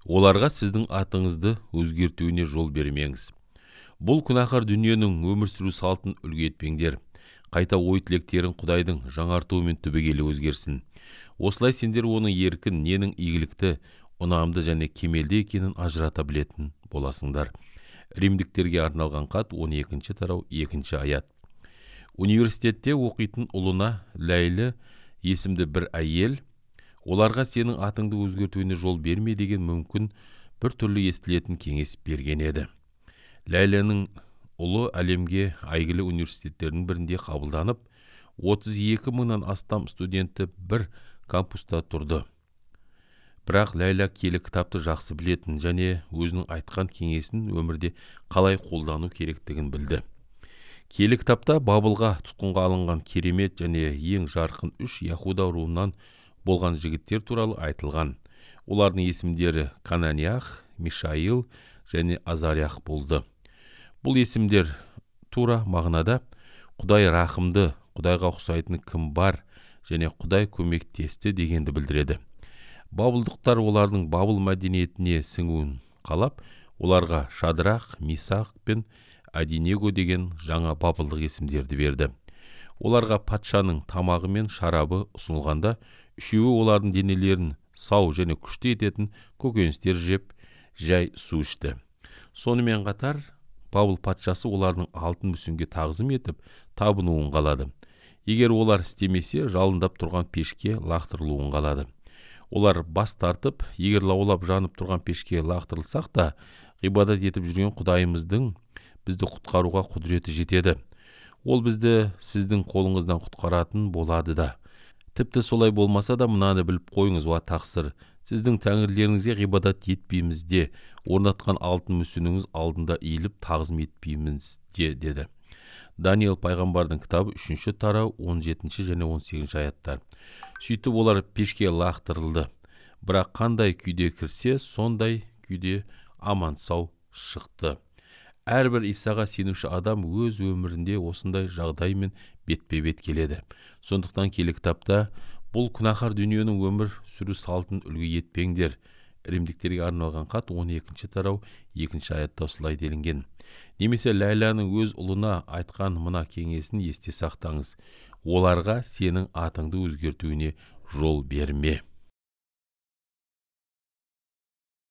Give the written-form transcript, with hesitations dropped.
Оларға сіздің атыңызды өзгертуіне жол бермеңіз. Бұл күнәһар дүниенің өмір сүру салтын үлгі етпеңдер. Қайта ой тілектерін Құдайдың жаңартуымен түбегейлі өзгерсін. Осылай сендер оның еркін, ненің игілікті, ұнамды және кемелді екенін ажырата білетін боласыңдар. Римдіктерге арналған хат 12 тарау 2 аят. Университетте оқитын ұлына Ләйлі есімді бір әйел, оларға сенің атыңды өзгертуіне жол берме деген мүмкін бір түрлі естілетін кеңес берген еді. Ләйлінің ұлы әлемге әйгілі университеттердің бірінде қабылданып, 32 мыңнан астам студенті бір кампуста тұрды. Бірақ Ләйла киелі кітапты жақсы білетін және өзінің айтқан кеңесін өмірде қалай қолдану керектігін білді. Киелі кітапта Бабылға тұтқынға алынған керемет және ең жарқын 3 Яхуда руынан болған жігіттер туралы айтылған. Олардың есімдері Кананиях, Мишаил және Азариях болды. Бұл есімдер тура мағынада Құдай рақымды, Құдайға ұқсайтын кім бар және Құдай көмектесті дегенді білдіреді. Бабылдықтар олардың Бабыл мәдениетіне сіңуін қалап, оларға Шадрах, Мисақ пен Абедnego деген жаңа бабылдық есімдерді берді. Оларға патшаның тамағы мен шарабы ұсынылғанда, үшеуі олардың денелерін сау және күшті ететін көкөністер жеп, жай су ішті. Сонымен қатар, Бабыл патшасы олардың алтын мүсінге тағзым етіп, табынуын қалады. Егер олар істемесе, жалындап тұрған пешке лақтырылуын қалады. Олар бас тартып, егер лаулап жанып тұрған пешке лақтырылсақ та, ғибадат етіп жүрген Құдайымыздың бізді құтқаруға құдіреті жетеді. Ол бізді сіздің қолыңыздан құтқаратын болады да. Тіпті солай болмаса да, мынаны біліп қойыңыз, уа тақсыр, сіздің тәңірлеріңізге ғибадат етпейміз де, орнатқан алтын мүсініңіз алдында иіліп тағзым етпейміз де, деді. Даниил пайғамбардың кітабы 3 тарау 17 және 18 аяттар. Сөйтіп олар пешке лақтырылды. Бірақ қандай күйде кірсе, сондай күйде аман сау шықты. Әрбір Исаға сенуші адам өз өмірінде осындай жағдаймен бетпе-бет келеді. Сондықтан киелі кітапта бұл күнәһар дүниенің өмір сүру салтын үлгі етпеңдер. Римдіктерге арналған хат 12 тарау 2 аятта осылай делінген. Немесе Ләйланың өз ұлына айтқан мына кеңесін есте сақтаңыз. Оларға сенің атыңды өзгертуіне жол берме.